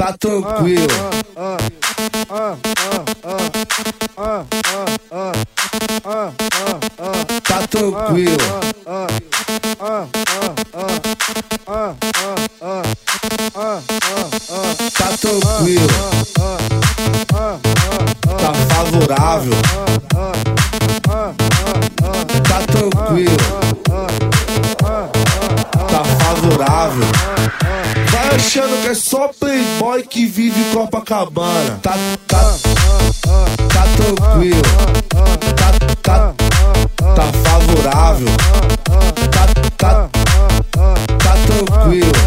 tá tranquilo. Tá tranquilo. Tá tranquilo. Tá favorável. Tá tranquilo. Tá favorável. Vai achando que é só playboy que vive Copacabana. Tá tranquilo. Tá favorável. Tá tranquilo.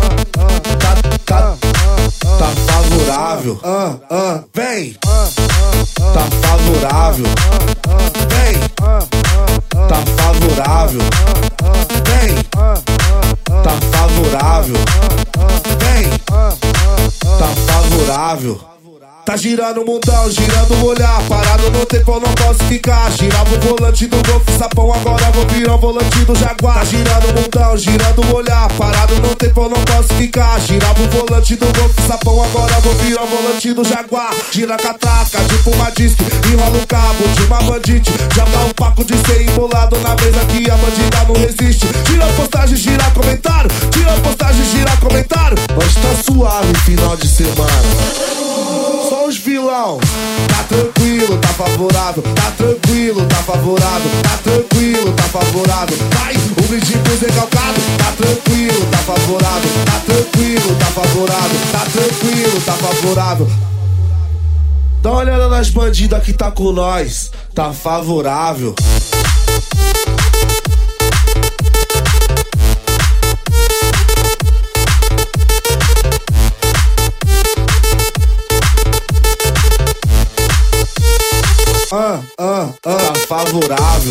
Tá favorável. Vem. Tá favorável. Vem. Tá favorável. Vem. Tá favorável. Vem. Tá favorável. Tá girando o mundão, girando o olhar. Parado no tempo eu não posso ficar. Girava o volante do Golf Sapão, agora vou virar o volante do Jaguar. Tá girando o mundão, girando o olhar. Parado no tempo eu não posso ficar. Girava o volante do Golf Sapão, agora vou virar o volante do Jaguar. Gira a catraca, tipo uma disque, enrola o cabo de uma bandite. Já dá um paco de ser embolado na mesa que a bandida não resiste. Tira postagem, gira comentário. Tira postagem, gira comentário. Hoje tá suave, final de semana. Só os vilão. Tá tranquilo, tá favorável. Tá tranquilo, tá favorável. Tá tranquilo, tá favorável. Vai, o brinde pro recalcado. Tá tranquilo, tá favorável. Tá tranquilo, tá favorável. Tá tranquilo, tá favorável. Dá uma olhada nas bandidas que tá com nós. Tá favorável. Tá favorável.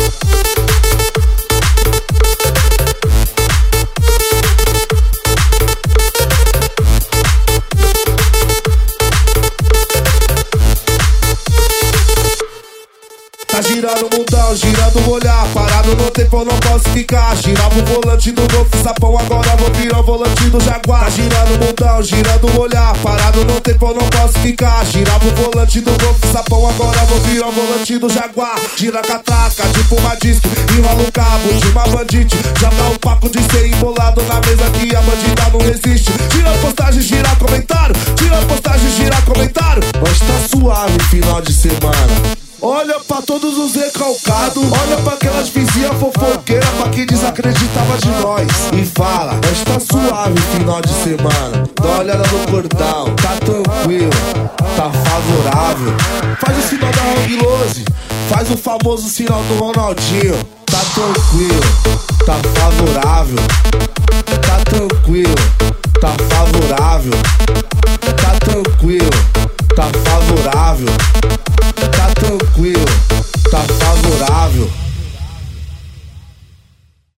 Tá girando o mundão, girando o olhar. Parado no tempo eu não posso ficar. Girava o volante do Golf Sapão, agora vou virar o volante do Jaguar. Tá girando o mundão, girando o olhar. Parado no tempo eu não posso ficar. Girava o volante do Golf Sapão, agora vou virar o volante do Jaguar. Gira a catraca, tipo uma disque, enrola o cabo de uma bandite. Já dá um paco de ser embolado na mesa que a bandida não resiste. Tira postagem, gira comentário. Tira postagem, gira comentário. Hoje tá suave, final de semana. Olha pra todos os recalcados. Olha pra aquelas vizinhas fofoqueiras, pra quem desacreditava de nós. E fala, hoje tá suave, final de semana. Dá uma olhada no portal, tá tranquilo, tá favorável. Faz o sinal da Hang Lose, faz o famoso sinal do Ronaldinho. Tá tranquilo, tá favorável. Tá tranquilo, tá favorável. Tá tranquilo, tá favorável. Tá tranquilo.